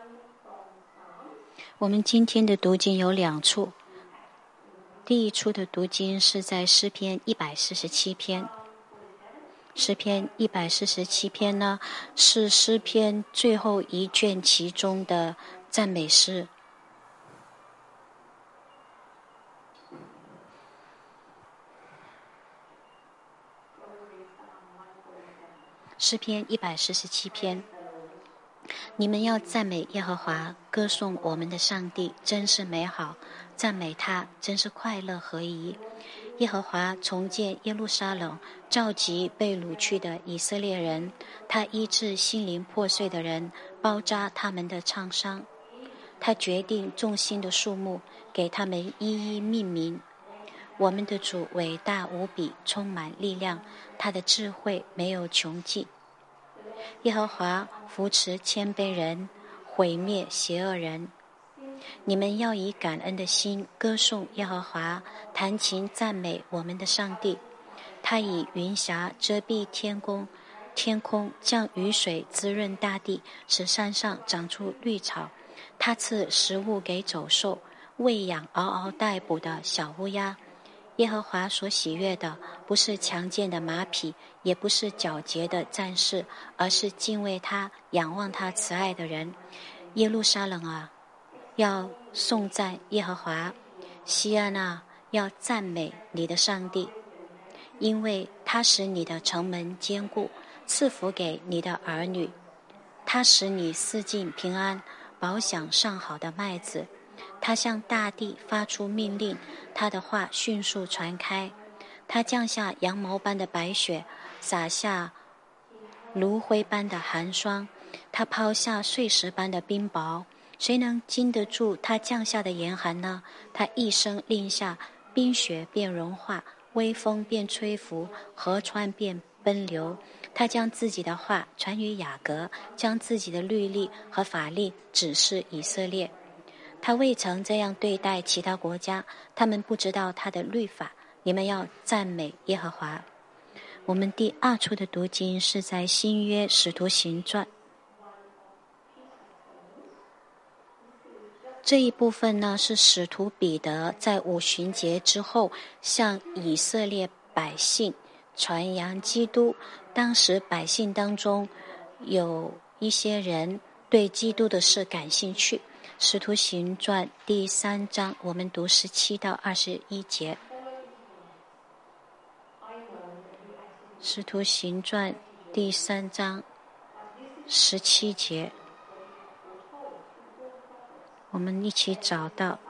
我们今天的读经有2处，第一处的读经是在诗篇147篇。诗篇147篇呢，是诗篇最后一卷其中的赞美诗。诗篇147篇，你们要赞美耶和华，歌颂我们的上帝，真是美好，赞美他，真是快乐合宜。耶和华重建耶路撒冷，召集被掳去的以色列人，他医治心灵破碎的人，包扎他们的创伤。他决定众星的数目，给他们一一命名。我们的主伟大无比，充满力量，他的智慧没有穷尽。耶和华扶持谦卑人，毁灭邪恶人。你们要以感恩的心歌颂耶和华，弹琴赞美我们的上帝。他以云霞遮蔽天空，降雨水滋润大地，使山上长出绿草。他赐食物给走兽，喂养嗷嗷待哺的小乌鸦。耶和华所喜悦的，不是强健的马匹，也不是皎洁的战士，而是敬畏他、仰望他慈爱的人。耶路撒冷啊，要颂赞耶和华；西安啊，要赞美你的上帝，因为他使你的城门坚固，赐福给你的儿女。他使你四境平安，饱享上好的麦子。他向大地发出命令，他的话迅速传开。他降下羊毛般的白雪，洒下炉灰般的寒霜。他抛下碎石般的冰雹，谁能经得住他降下的严寒呢？他一声令下，冰雪便融化，微风便吹拂，河川便奔流。他将自己的话传于雅各，将自己的律例和法令指示以色列。他未曾这样对待其他国家，他们不知道他的律法。你们要赞美耶和华。我们第2处的读经是在新约使徒行传。这一部分呢，是使徒彼得在五旬节之后向以色列百姓传扬基督。当时百姓当中有一些人对基督的事感兴趣。使徒行传第3章，我们读17到21节。使徒行传第3章17节，我们一起找到。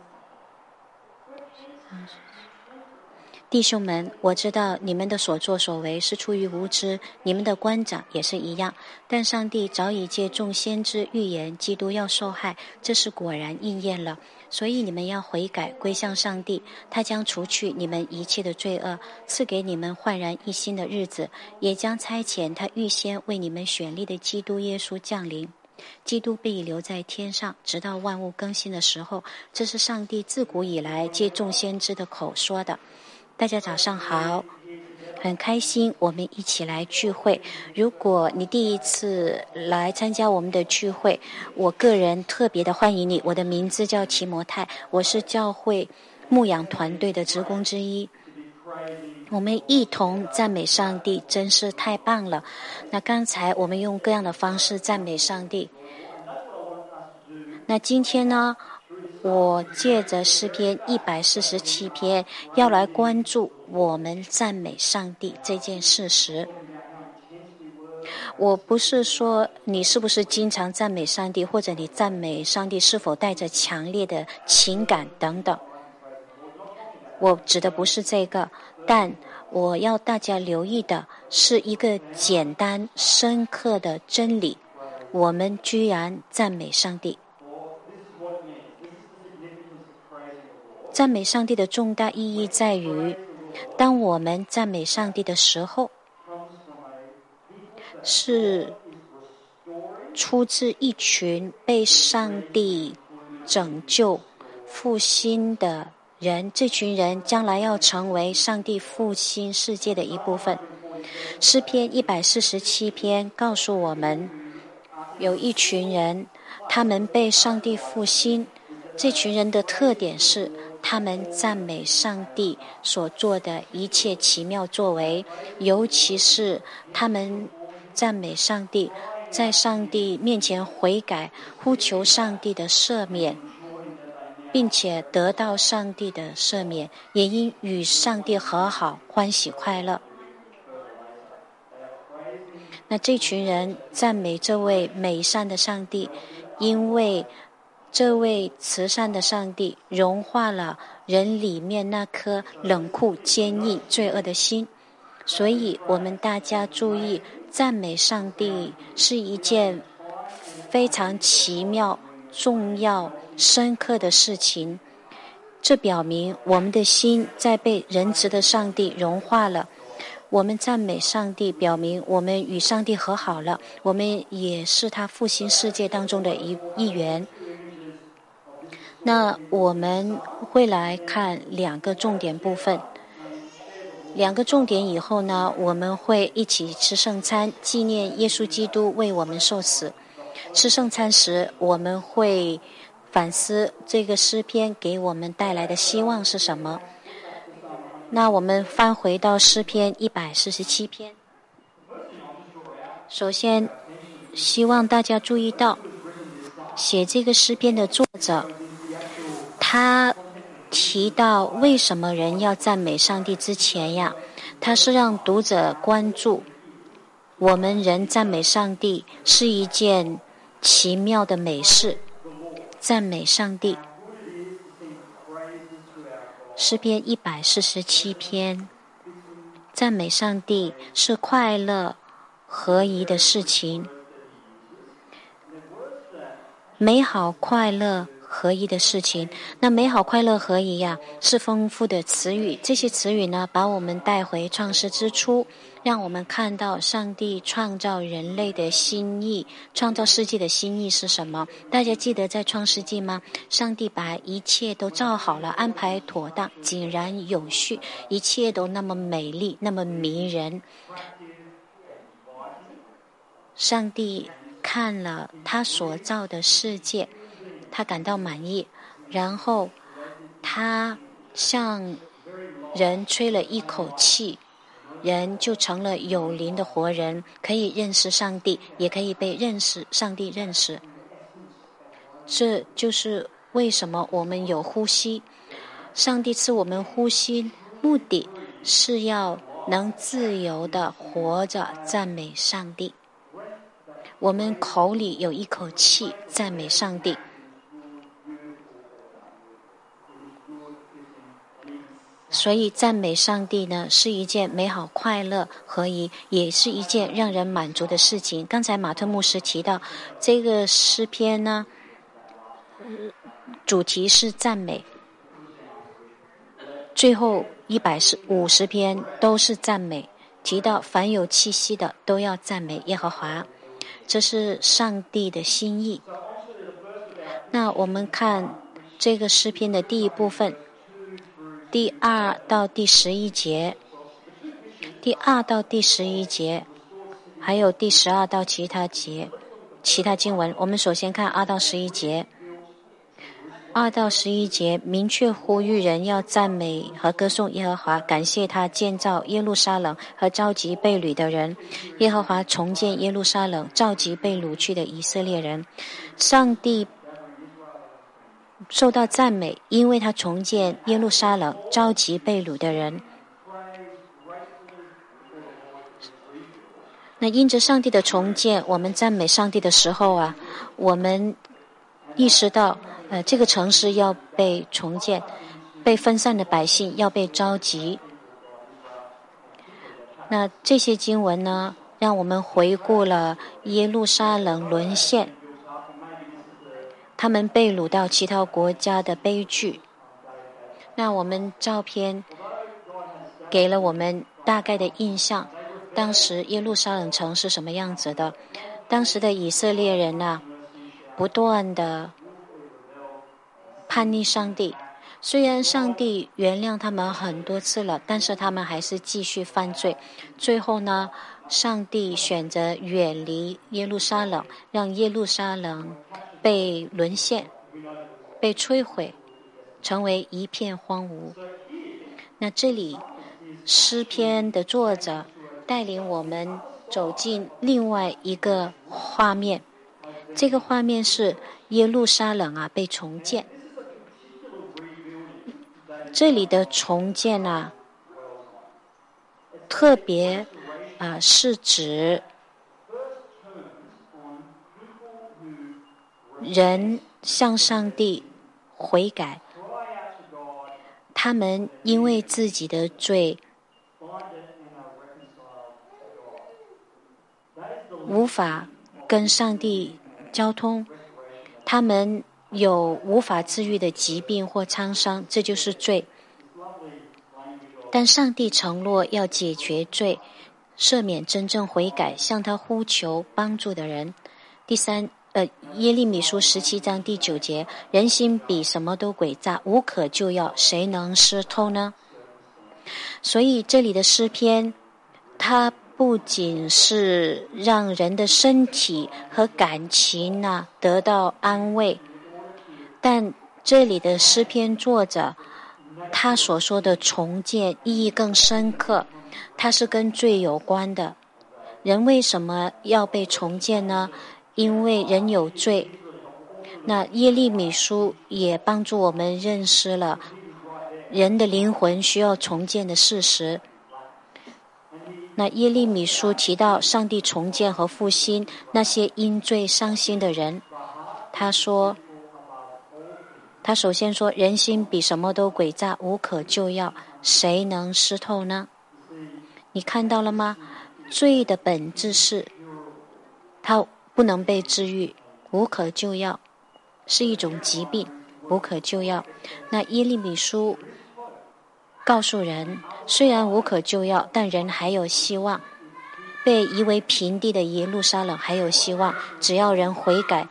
弟兄们，我知道你们的所作所为是出于无知，你们的官长也是一样。但上帝早已借众先知预言基督要受害，这是果然应验了。所以你们要悔改，归向上帝，他将除去你们一切的罪恶，赐给你们焕然一新的日子，也将差遣他预先为你们选立的基督耶稣降临。基督被留在天上，直到万物更新的时候，这是上帝自古以来借众先知的口说的。大家早上好，很开心我们一起来聚会。如果你第一次来参加我们的聚会，我个人特别的欢迎你。我的名字叫齐摩泰，我是教会牧养团队的职工之一。我们一同赞美上帝，真是太棒了。那刚才我们用各样的方式赞美上帝。那今天呢，我借着诗篇147篇要来关注我们赞美上帝这件事实。我不是说你是不是经常赞美上帝，或者你赞美上帝是否带着强烈的情感等等，我指的不是这个，但我要大家留意的是一个简单深刻的真理：我们居然赞美上帝。赞美上帝的重大意义在于，当我们赞美上帝的时候，是出自一群被上帝拯救复兴的人，这群人将来要成为上帝复兴世界的一部分。诗篇147篇告诉我们， 有一群人，他们被上帝复兴。这群人的特点是，他们赞美上帝所做的一切奇妙作为，尤其是他们赞美上帝，在上帝面前悔改，呼求上帝的赦免，并且得到上帝的赦免，也因与上帝和好，欢喜快乐。那这群人赞美这位美善的上帝，因为这位慈善的上帝融化了人里面那颗冷酷、坚毅、罪恶的心。所以我们大家注意，赞美上帝是一件非常奇妙、重要、深刻的事情。这表明我们的心在被仁慈的上帝融化了。我们赞美上帝，表明我们与上帝和好了，我们也是他复兴世界当中的一员。那我们会来看两个重点部分。两个重点以后呢，我们会一起吃圣餐，纪念耶稣基督为我们受死。吃圣餐时，我们会反思这个诗篇给我们带来的希望是什么。那我们翻回到诗篇147篇。首先，希望大家注意到，写这个诗篇的作者，他提到为什么人要赞美上帝之前呀，他是让读者关注我们人赞美上帝是一件奇妙的美事。赞美上帝，诗篇147篇，赞美上帝是快乐合宜的事情，美好快乐合一的事情。那美好快乐合一呀，是丰富的词语。这些词语呢，把我们带回创世之初，让我们看到上帝创造人类的心意，创造世界的心意是什么。大家记得在创世纪吗？上帝把一切都造好了，安排妥当，井然有序，一切都那么美丽，那么迷人。上帝看了他所造的世界，他感到满意，然后他向人吹了一口气，人就成了有灵的活人，可以认识上帝，也可以被上帝认识。这就是为什么我们有呼吸。上帝赐我们呼吸，目的是要能自由地活着赞美上帝。我们口里有一口气，赞美上帝。所以赞美上帝呢，是一件美好快乐合一，也是一件让人满足的事情。刚才马特牧师提到这个诗篇呢，主题是赞美，最后150篇都是赞美，提到凡有气息的都要赞美耶和华，这是上帝的心意。那我们看这个诗篇的第一部分，第2到第11节，第2到第11节，还有第12到其他经文。我们首先看2到11节。2到11节明确呼吁人要赞美和歌颂耶和华，感谢他建造耶路撒冷和召集被掳的人。耶和华重建耶路撒冷，召集被掳去的以色列人。上帝受到赞美，因为他重建耶路撒冷，召集被掳的人。那因着上帝的重建，我们赞美上帝的时候啊，我们意识到这个城市要被重建，被分散的百姓要被召集。那这些经文呢，让我们回顾了耶路撒冷沦陷，他们被掳到其他国家的悲剧。那我们照片给了我们大概的印象，当时耶路撒冷城是什么样子的。当时的以色列人啊，不断的叛逆上帝，虽然上帝原谅他们很多次了，但是他们还是继续犯罪。最后呢， 上帝选择远离耶路撒冷，让耶路撒冷被沦陷、被摧毁，成为一片荒芜。那这里诗篇的作者带领我们走进另外一个画面，这个画面是耶路撒冷被重建。这里的重建特别是指人向上帝悔改，他们因为自己的罪无法跟上帝交通，他们有无法治愈的疾病或创伤，这就是罪。但上帝承诺要解决罪，赦免真正悔改向他呼求帮助的人。耶利米书17章第9节，人心比什么都诡诈，无可救药，谁能识透呢？所以这里的诗篇，它不仅是让人的身体和感情得到安慰，但这里的诗篇作者他所说的重建意义更深刻，它是跟罪有关的。人为什么要被重建呢？因为人有罪。那耶利米书也帮助我们认识了人的灵魂需要重建的事实。那耶利米书提到上帝重建和复兴那些因罪伤心的人，他首先说，人心比什么都诡诈，无可救药，谁能识透呢？你看到了吗？罪的本质是它不能被治愈，无可救药，是一种疾病，无可救药。那耶利米书告诉人，虽然无可救药，但人还有希望。被夷为平地的耶路撒冷还有希望，只要人悔改。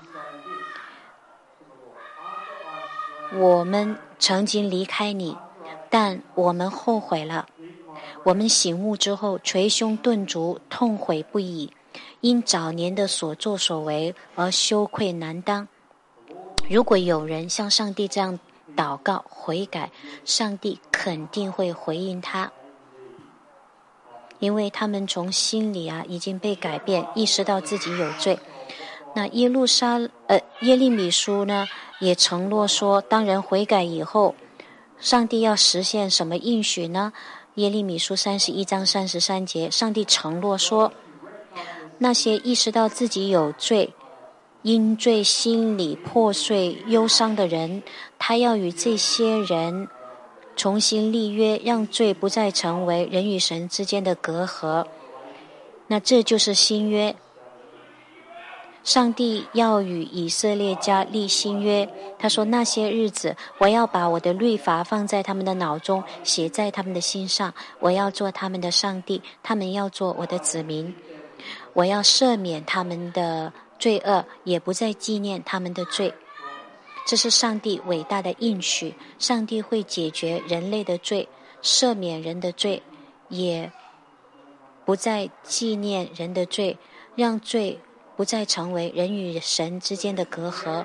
我们曾经离开你，但我们后悔了。我们醒悟之后，捶胸顿足，痛悔不已，因早年的所作所为而羞愧难当。如果有人向上帝这样祷告悔改，上帝肯定会回应他，因为他们从心里已经被改变，意识到自己有罪。那耶利米书呢也承诺说，当人悔改以后，上帝要实现什么应许呢？耶利米书31章33节，上帝承诺说，那些意识到自己有罪，因罪心里破碎忧伤的人，他要与这些人重新立约，让罪不再成为人与神之间的隔阂。那这就是新约。上帝要与以色列家立新约，他说，那些日子我要把我的律法放在他们的脑中，写在他们的心上，我要做他们的上帝，他们要做我的子民。我要赦免他们的罪恶，也不再纪念他们的罪。这是上帝伟大的应许，上帝会解决人类的罪，赦免人的罪，也不再纪念人的罪，让罪不再成为人与神之间的隔阂。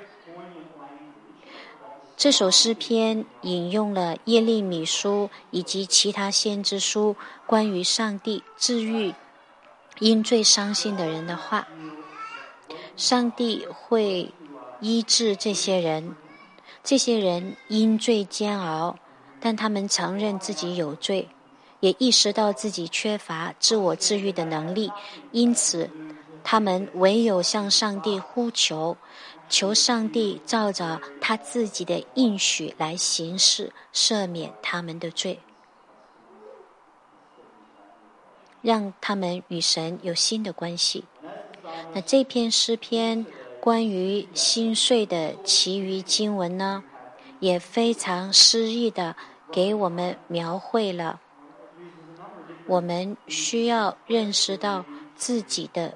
这首诗篇引用了耶利米书以及其他先知书关于上帝治愈因罪伤心的人的话。上帝会医治这些人，这些人因罪煎熬，但他们承认自己有罪，也意识到自己缺乏自我治愈的能力，因此他们唯有向上帝呼求，求上帝照着他自己的应许来行事，赦免他们的罪，让他们与神有新的关系。那这篇诗篇关于心碎的其余经文呢，也非常诗意的给我们描绘了我们需要认识到自己的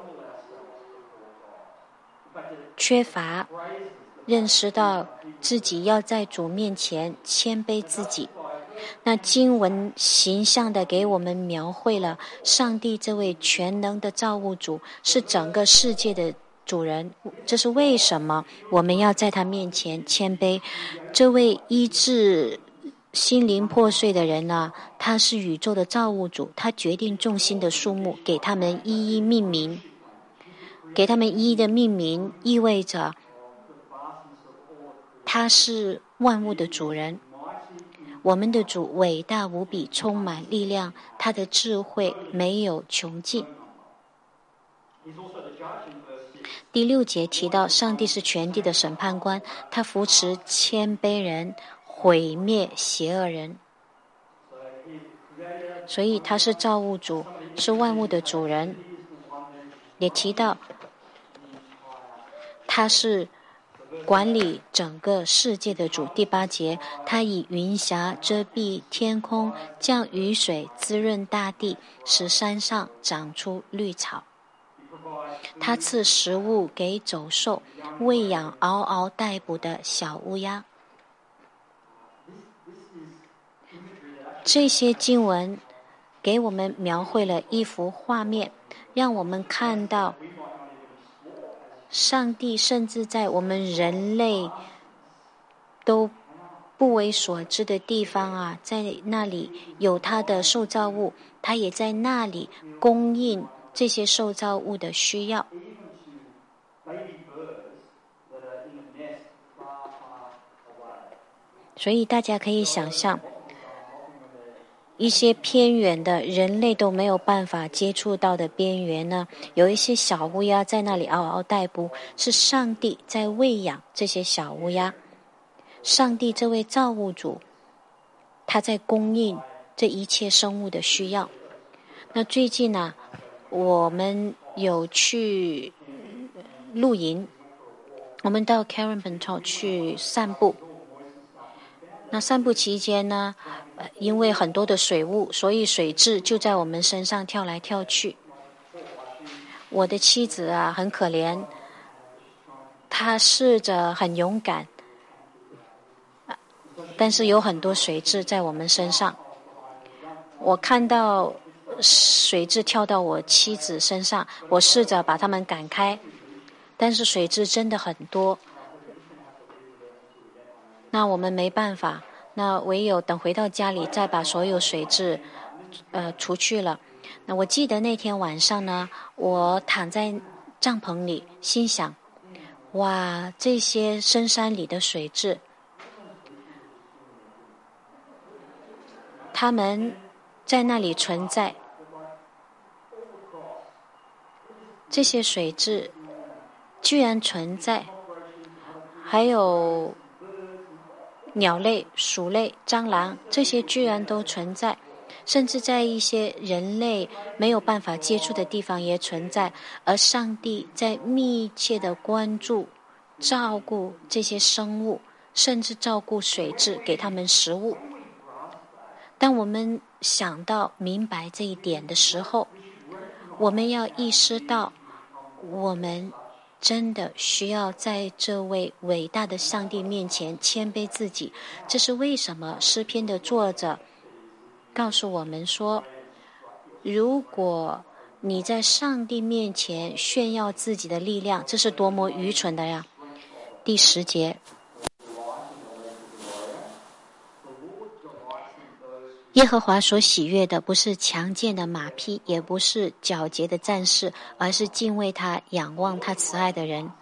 缺乏，认识到自己要在主面前谦卑自己， 那经文形象地给我们描绘了上帝这位全能的造物主是整个世界的主人。这是为什么我们要在他面前谦卑。这位医治心灵破碎的人呢，他是宇宙的造物主，他决定众星的数目，给他们一一命名。给他们一一的命名，意味着他是万物的主人。我们的主伟大无比，充满力量，他的智慧没有穷尽。第6节提到，上帝是全地的审判官，他扶持谦卑人，毁灭邪恶人。所以他是造物主，是万物的主人。也提到他是管理整个世界的主。第8节，他以云霞遮蔽天空，降雨水滋润大地，使山上长出绿草。他赐食物给走兽，喂养嗷嗷待哺的小乌鸦。这些经文给我们描绘了一幅画面，让我们看到上帝甚至在我们人类都不为所知的地方啊，在那里有他的受造物，他也在那里供应这些受造物的需要。所以大家可以想象，一些偏远的人类都没有办法接触到的边缘呢，有一些小乌鸦在那里嗷嗷待哺，是上帝在喂养这些小乌鸦。上帝这位造物主，他在供应这一切生物的需要。那最近呢，我们有去露营，我们到 Carambental 去散步。那散步期间呢，因为很多的水雾，所以水蛭就在我们身上跳来跳去。我的妻子啊，很可怜，她试着很勇敢，但是有很多水蛭在我们身上。我看到水蛭跳到我妻子身上，我试着把它们赶开，但是水蛭真的很多。那我们没办法，那唯有等回到家里再把所有水蛭除去了。那我记得那天晚上呢，我躺在帐篷里，心想，哇，这些深山里的水蛭，它们在那里存在，这些水蛭居然存在，还有鸟类、鼠类、蟑螂，这些居然都存在，甚至在一些人类没有办法接触的地方也存在。而上帝在密切的关注、照顾这些生物，甚至照顾水蛭，给他们食物。当我们想到、明白这一点的时候，我们要意识到，我们真的需要在这位伟大的上帝面前谦卑自己。这是为什么诗篇的作者告诉我们说，如果你在上帝面前炫耀自己的力量，这是多么愚蠢的呀。第10节，耶和华所喜悦的不是强健的马匹，也不是皎洁的战士，而是敬畏他、仰望他慈爱的人。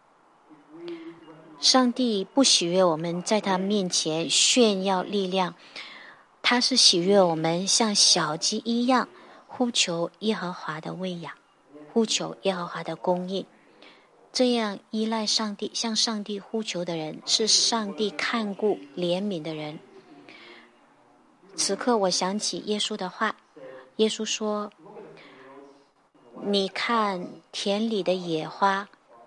上帝不喜悦我们在他面前炫耀力量，他是喜悦我们像小鸡一样呼求耶和华的喂养，呼求耶和华的供应。这样依赖上帝、向上帝呼求的人，是上帝看顾怜悯的人。此刻我想起耶稣的话，耶稣说，你看田里的野花，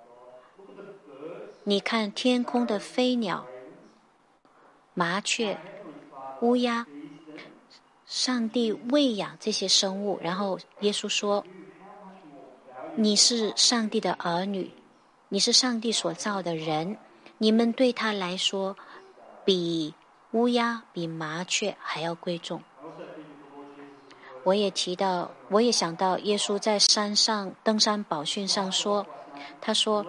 你看天空的飞鸟、麻雀、乌鸦，上帝喂养这些生物。然后耶稣说，你是上帝的儿女，你是上帝所造的人，你们对他来说比乌鸦比麻雀还要贵重。我也想到耶稣在山上登山宝训上说，他说，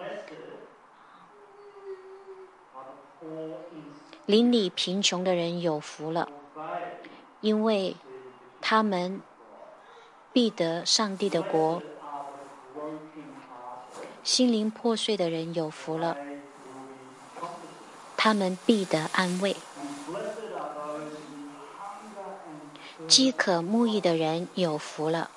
邻里贫穷的人有福了，因为他们必得上帝的国。心灵破碎的人有福了，他们必得安慰。饥渴慕义的人有福了，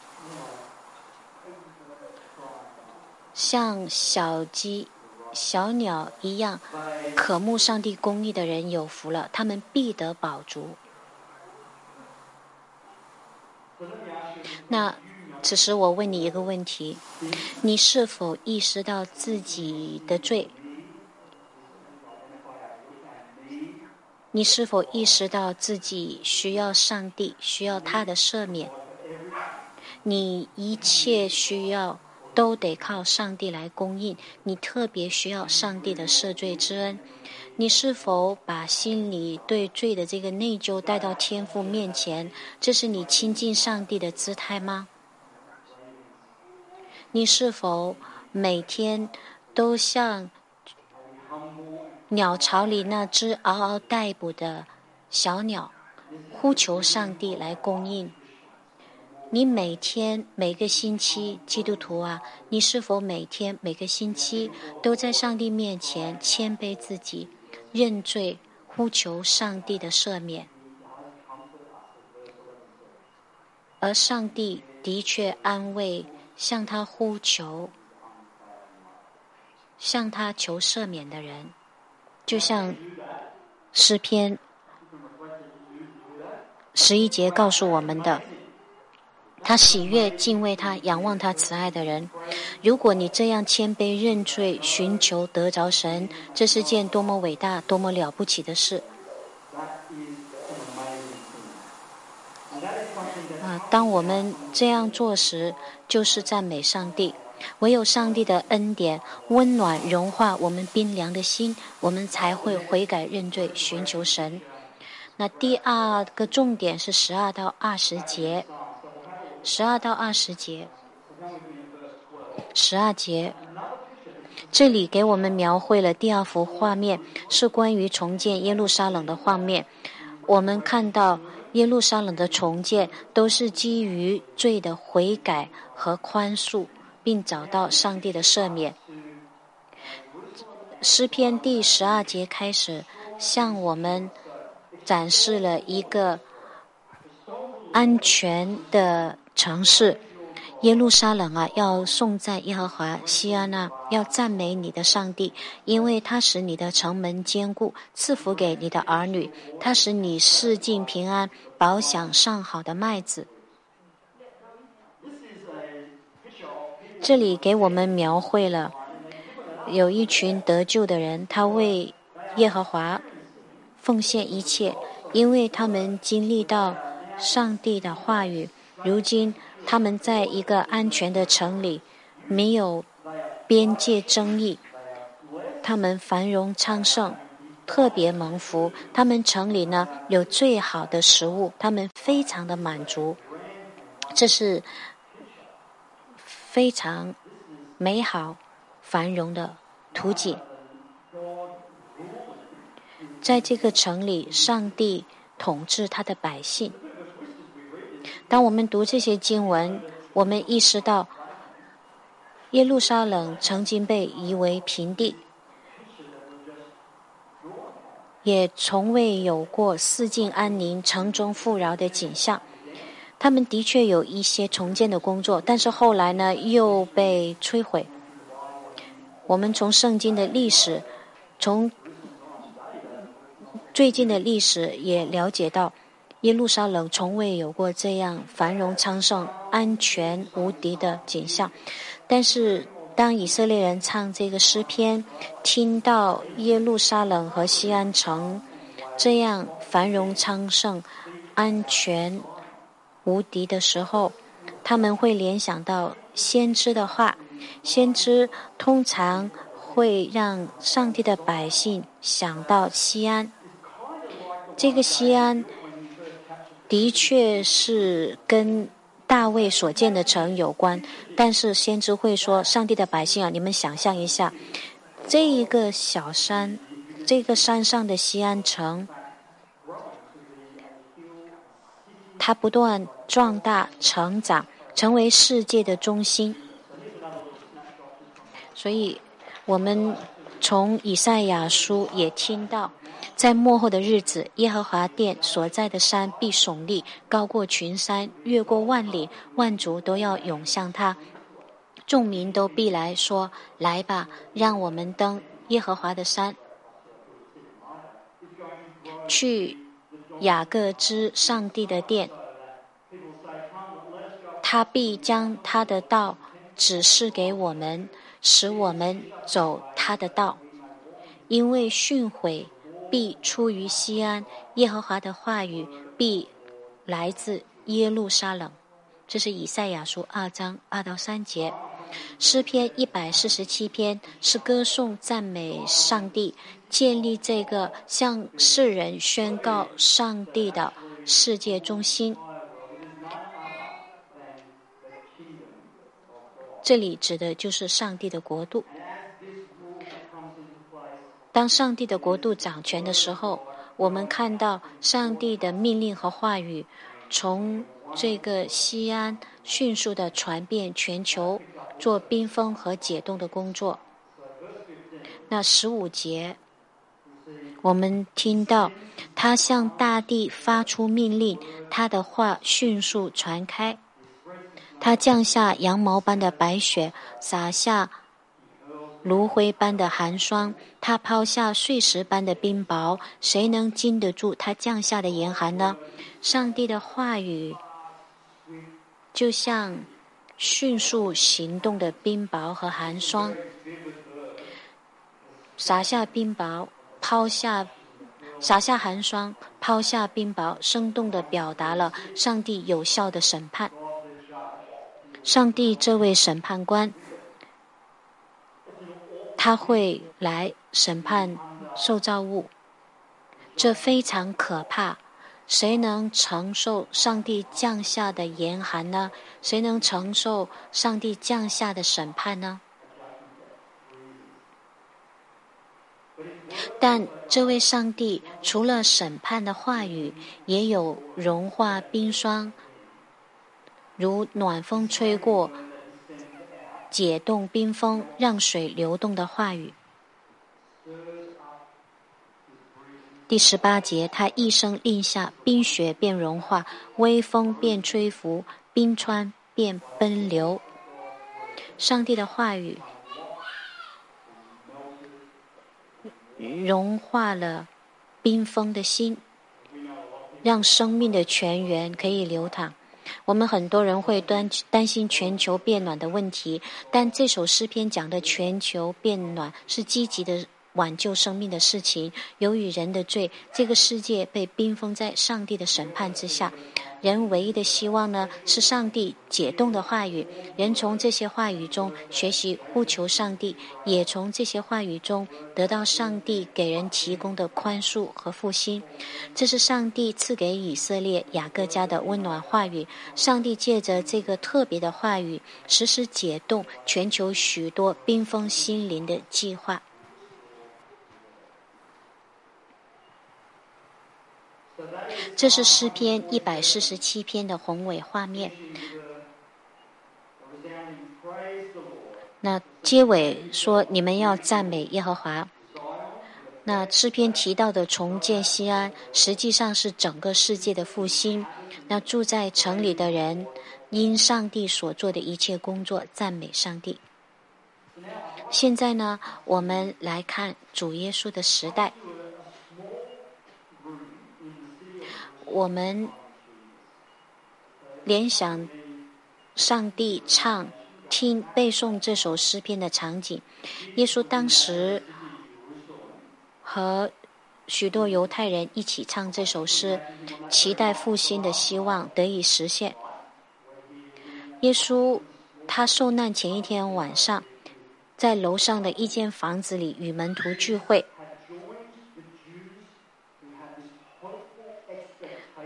像小鸡、小鸟一样渴慕上帝公义的人有福了，他们必得饱足。那此时我问你一个问题，你是否意识到自己的罪？你是否意识到自己需要上帝，需要他的赦免？你一切需要都得靠上帝来供应，你特别需要上帝的赦罪之恩。你是否把心里对罪的这个内疚带到天父面前？这是你亲近上帝的姿态吗？你是否每天都像鸟巢里那只嗷嗷待哺的小鸟，呼求上帝来供应？你每天每个星期，基督徒啊，你是否每天每个星期都在上帝面前谦卑自己，认罪，呼求上帝的赦免？而上帝的确安慰向他呼求、向他求赦免的人，就像诗篇11节告诉我们的，他喜悦敬畏他仰望他慈爱的人。如果你这样谦卑认罪，寻求得着神，这是件多么伟大多么了不起的事。当我们这样做时，就是赞美上帝。唯有上帝的恩典温暖融化我们冰凉的心，我们才会悔改认罪寻求神。那第二个重点是12到20节。12到20节，12节，这里给我们描绘了第二幅画面，是关于重建耶路撒冷的画面。我们看到耶路撒冷的重建都是基于罪的悔改和宽恕，并找到上帝的赦免。诗篇第12节开始向我们展示了一个安全的城市。耶路撒冷啊，要颂赞耶和华，西安啊，要赞美你的上帝，因为他使你的城门坚固，赐福给你的儿女，他使你四境平安，饱享上好的麦子。这里给我们描绘了有一群得救的人，他为耶和华奉献一切，因为他们经历到上帝的话语。如今他们在一个安全的城里，没有边界争议，他们繁荣昌盛，特别蒙福。他们城里呢有最好的食物，他们非常的满足。这是非常美好繁荣的图景。在这个城里，上帝统治他的百姓。当我们读这些经文，我们意识到耶路撒冷曾经被夷为平地，也从未有过四境安宁、城中富饶的景象。他们的确有一些重建的工作，但是后来呢又被摧毁。我们从圣经的历史，从最近的历史也了解到，耶路撒冷从未有过这样繁荣昌盛、安全无敌的景象。但是当以色列人唱这个诗篇，听到耶路撒冷和西安城这样繁荣昌盛、安全无敌的时候，他们会联想到先知的话。先知通常会让上帝的百姓想到西安。 这个西安的确是跟大卫所建的城有关，但是先知会说，上帝的百姓啊，你们想象一下，这一个小山，这个山上的西安城，它不断壮大成长，成为世界的中心。所以我们从以赛亚书也听到，在末后的日子，耶和华殿所在的山必耸立，高过群山，越过万里，万族都要涌向他。众民都必来说，来吧，让我们登耶和华的山，去雅各之上帝的殿，他必将他的道指示给我们，使我们走他的道。因为训诲必出于西安，耶和华的话语必来自耶路撒冷。这是以赛亚书2章2到3节。诗篇147篇是歌颂赞美上帝，建立这个向世人宣告上帝的世界中心。这里指的就是上帝的国度。当上帝的国度掌权的时候，我们看到上帝的命令和话语从这个西安迅速的传遍全球，做冰封和解冻的工作。那15节我们听到他向大地发出命令，他的话迅速传开，他降下羊毛般的白雪，洒下炉灰般的寒霜，他抛下碎石般的冰雹，谁能经得住他降下的严寒呢？上帝的话语就像迅速行动的冰雹和寒霜，洒下冰雹，洒下寒霜，抛下冰雹，生动地表达了上帝有效的审判。上帝这位审判官，他会来审判受造物，这非常可怕。谁能承受上帝降下的严寒呢？谁能承受上帝降下的审判呢？但这位上帝除了审判的话语，也有融化冰霜，如暖风吹过，解冻冰封，让水流动的话语。第18节，他一声令下，冰雪便融化，微风便吹拂，冰川便奔流。上帝的话语融化了冰封的心，让生命的泉源可以流淌。我们很多人会担心全球变暖的问题，但这首诗篇讲的全球变暖是积极的挽救生命的事情。由于人的罪，这个世界被冰封在上帝的审判之下。人唯一的希望呢，是上帝解冻的话语。人从这些话语中学习呼求上帝，也从这些话语中得到上帝给人提供的宽恕和复兴。这是上帝赐给以色列雅各家的温暖话语。上帝借着这个特别的话语，实施解冻全球许多冰封心灵的计划。这是诗篇147篇的宏伟画面。那结尾说，你们要赞美耶和华。那诗篇提到的重建西安，实际上是整个世界的复兴。那住在城里的人，因上帝所做的一切工作赞美上帝。现在呢，我们来看主耶稣的时代。我们联想上帝听背诵这首诗篇的场景。耶稣当时和许多犹太人一起唱这首诗，期待复兴的希望得以实现。耶稣他受难前一天晚上，在楼上的一间房子里与门徒聚会。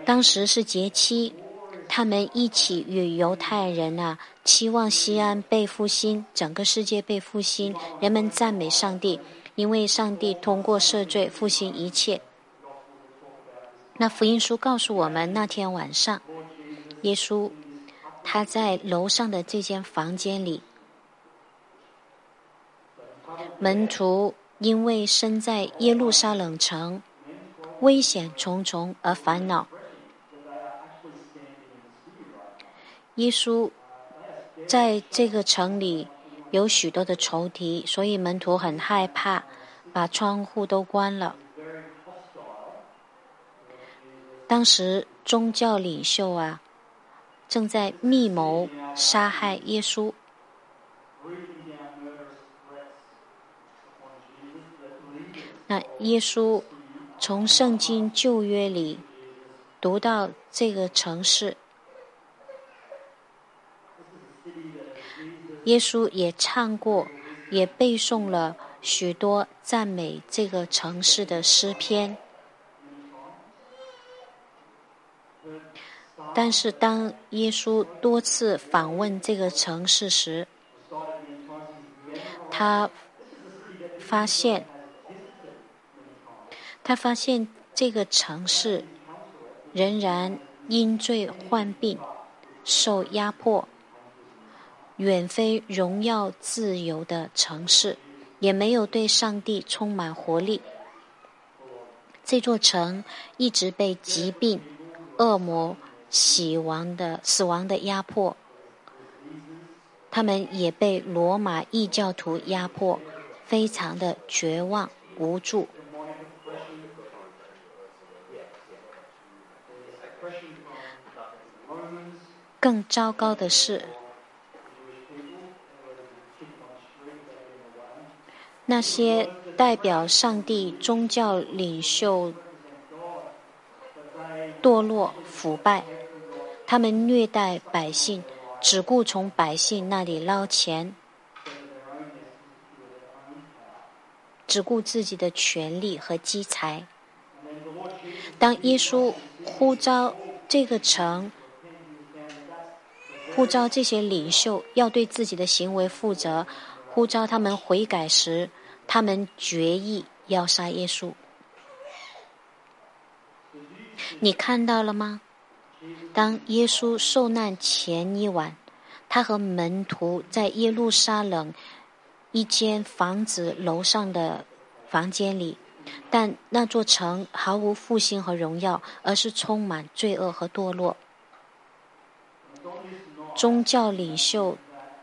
当时是节期，他们一起与犹太人期望西安被复兴，整个世界被复兴，人们赞美上帝，因为上帝通过赦罪复兴一切。那福音书告诉我们，那天晚上，耶稣他在楼上的这间房间里，门徒因为身在耶路撒冷城，危险重重而烦恼。耶稣在这个城里有许多的仇敌，所以门徒很害怕，把窗户都关了。当时宗教领袖正在密谋杀害耶稣。那耶稣从圣经旧约里读到这个城市，耶稣也唱过，也背诵了许多赞美这个城市的诗篇。但是当耶稣多次访问这个城市时，他发现这个城市仍然因罪患病，受压迫，远非荣耀自由的城市，也没有对上帝充满活力。这座城一直被疾病、恶魔、死亡的压迫，他们也被罗马异教徒压迫，非常的绝望无助。更糟糕的是，那些代表上帝宗教领袖堕落腐败，他们虐待百姓，只顾从百姓那里捞钱，只顾自己的权利和积财。当耶稣呼召这个城，呼召这些领袖要对自己的行为负责，呼召他们悔改时，他们决意要杀耶稣。你看到了吗？当耶稣受难前一晚，他和门徒在耶路撒冷一间房子楼上的房间里，但那座城毫无复兴和荣耀，而是充满罪恶和堕落。宗教领袖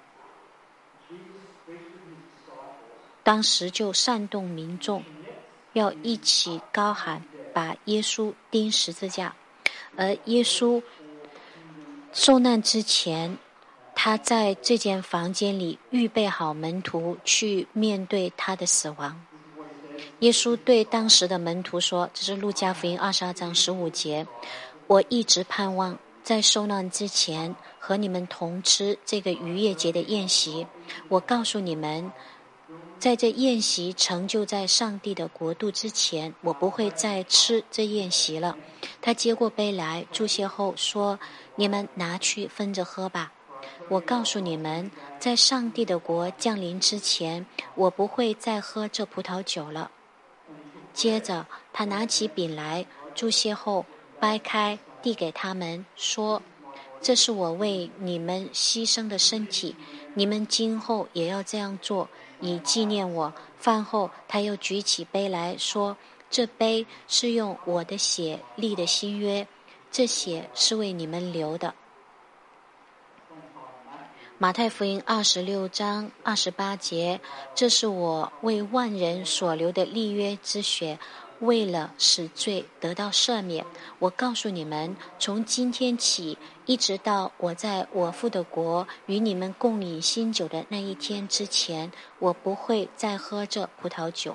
当时就煽动民众要一起高喊，把耶稣钉十字架。而耶稣受难之前，他在这间房间里预备好门徒去面对他的死亡。耶稣对当时的门徒说，这是路加福音22章15节，我一直盼望在受难之前和你们同吃这个逾越节的宴席。我告诉你们，在这宴席成就在上帝的国度之前，我不会再吃这宴席了。他接过杯来，祝谢后说，你们拿去分着喝吧。我告诉你们，在上帝的国降临之前，我不会再喝这葡萄酒了。接着他拿起饼来，祝谢后掰开递给他们，说，这是我为你们牺牲的身体，你们今后也要这样做，以纪念我。饭后他又举起杯来说，这杯是用我的血立的新约，这血是为你们流的。马太福音26章28节，这是我为万人所流的立约之血，为了使罪得到赦免。我告诉你们，从今天起，一直到我在我父的国与你们共饮新酒的那一天之前，我不会再喝这葡萄酒。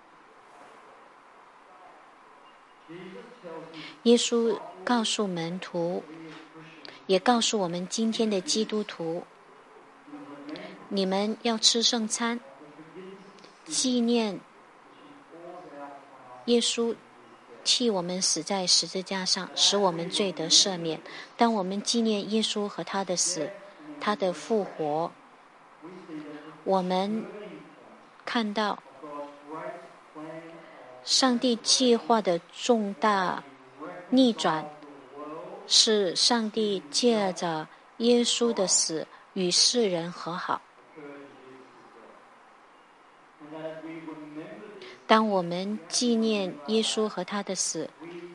耶稣告诉门徒，也告诉我们今天的基督徒，你们要吃圣餐，纪念耶稣替我们死在十字架上，使我们罪得赦免。当我们纪念耶稣和他的死，他的复活，我们看到上帝计划的重大逆转，是上帝借着耶稣的死与世人和好。当我们纪念耶稣和他的死，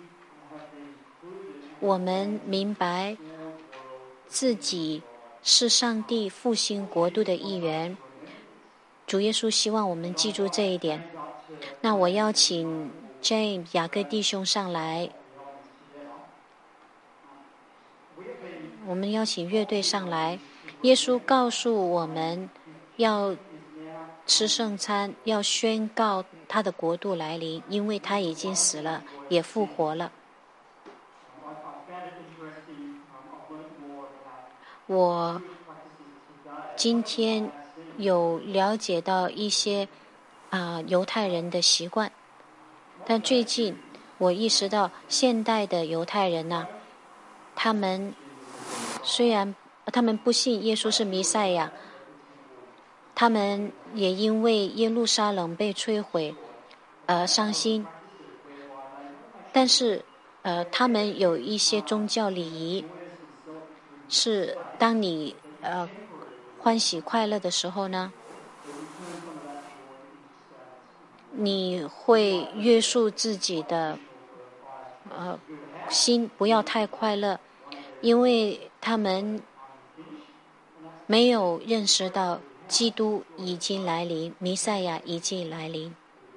我们明白自己是上帝复兴国度的一员。主耶稣希望我们记住这一点。那我邀请 James 雅各弟兄上来，我们邀请乐队上来。耶稣告诉我们要吃圣餐，要宣告他的国度来临，因为他已经死了，也复活了。我今天有了解到一些犹太人的习惯，但最近我意识到现代的犹太人呢，他们虽然他们不信耶稣是弥赛亚，他们也因为耶路撒冷被摧毁而伤心，但是他们有一些宗教礼仪，是当你欢喜快乐的时候呢，你会约束自己的心，不要太快乐，因为他们没有认识到基督已经来临，弥赛亚已经来临，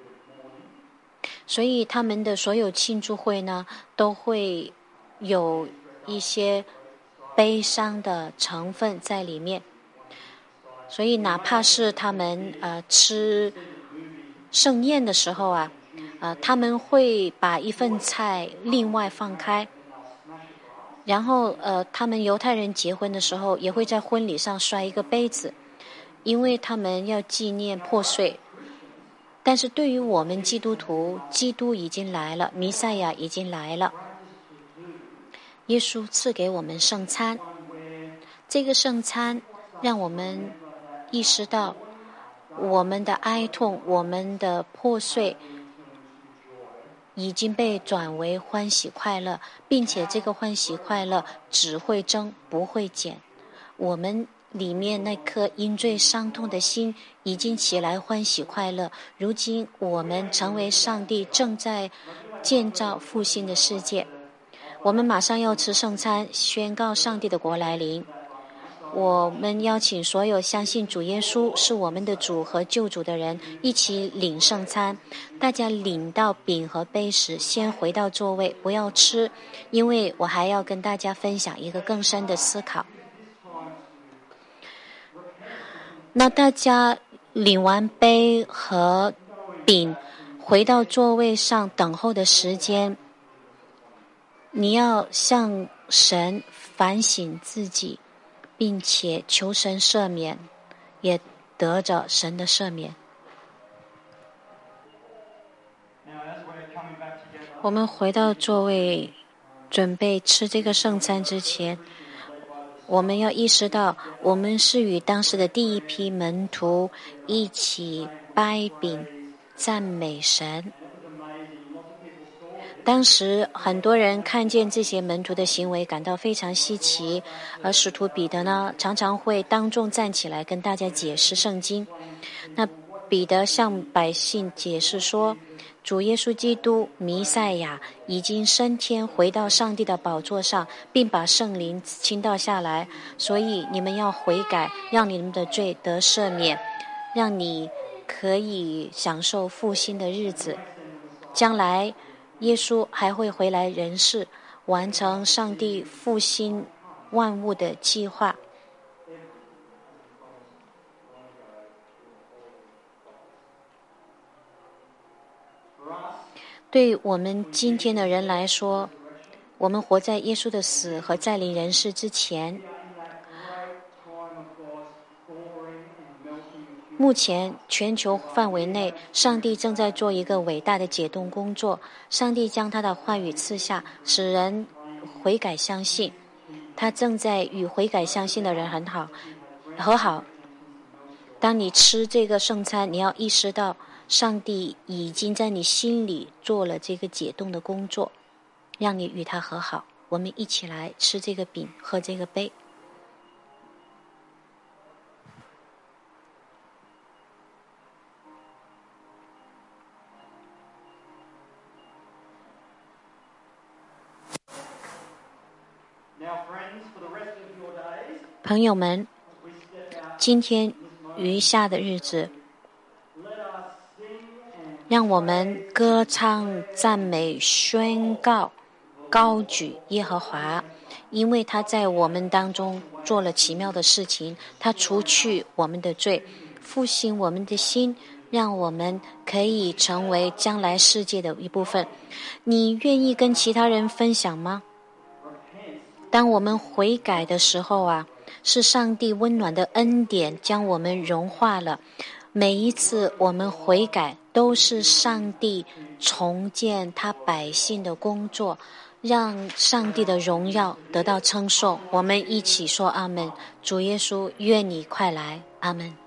所以他们的所有庆祝会呢，都会有一些悲伤的成分在里面。所以哪怕是他们吃盛宴的时候他们会把一份菜另外放开，然后他们犹太人结婚的时候也会在婚礼上摔一个杯子，因为他们要纪念破碎。但是对于我们基督徒，基督已经来了，弥赛亚已经来了，耶稣赐给我们圣餐，这个圣餐让我们意识到我们的哀痛，我们的破碎已经被转为欢喜快乐，并且这个欢喜快乐只会增不会减。我们里面那颗因罪伤痛的心已经起来欢喜快乐。如今我们成为上帝正在建造复兴的世界，我们马上要吃圣餐，宣告上帝的国来临。我们邀请所有相信主耶稣是我们的主和救主的人一起领圣餐。大家领到饼和杯时，先回到座位，不要吃，因为我还要跟大家分享一个更深的思考。那大家领完杯和饼，回到座位上等候的时间，你要向神反省自己，并且求神赦免，也得着神的赦免。我们回到座位，准备吃这个圣餐之前，我们要意识到，我们是与当时的第一批门徒一起掰饼赞美神。当时很多人看见这些门徒的行为感到非常稀奇，而使徒彼得呢，常常会当众站起来跟大家解释圣经。那彼得向百姓解释说，主耶稣基督弥赛亚已经升天回到上帝的宝座上，并把圣灵倾倒下来，所以你们要悔改，让你们的罪得赦免，让你可以享受复兴的日子。将来耶稣还会回来人世，完成上帝复兴万物的计划。对我们今天的人来说，我们活在耶稣的死和再临人世之前， 目前全球范围内，上帝正在做一个伟大的解冻工作。上帝将他的话语赐下，使人悔改相信。他正在与悔改相信的人和好。当你吃这个圣餐，你要意识到上帝已经在你心里做了这个解冻的工作，让你与他和好。我们一起来吃这个饼，喝这个杯。朋友们，今天余下的日子，让我们歌唱、赞美、宣告、高举耶和华，因为他在我们当中做了奇妙的事情。他除去我们的罪，复兴我们的心，让我们可以成为将来世界的一部分。你愿意跟其他人分享吗？当我们悔改的时候啊，是上帝温暖的恩典将我们融化了。每一次我们悔改，都是上帝重建他百姓的工作，让上帝的荣耀得到称颂。我们一起说阿们。主耶稣，愿你快来，阿们。